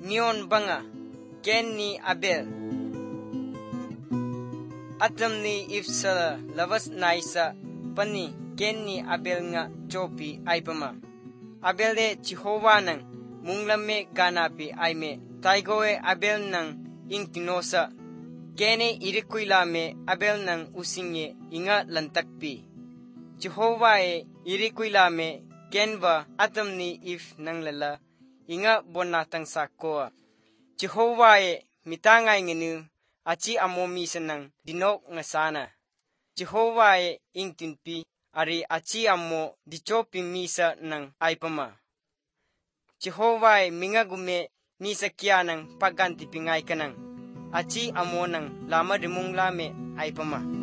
ngiyon banga Ken ni Abel. Adam ni Ifsala labas naisa pani Ken ni Abel nga chopi ay pama. Abel de Jehovah nang munglame ganapi ay me taigoe Abel nang ingtinosa. Kene irikuilame Abel nang usingye inga lantakpi. Jehovah e irikuilame Kenva Adam ni If nang lala inga bonatang sakoa. Jehovah e mitangay ngenu achi amo misa nang dinok nga sana. Jehovah e ingtinpi ari achi amo dichopi misa nang aipama. Jehovah e mingagume misa kia nang pagantipingay kanang. Achi amo nang lama rimong lame aipama.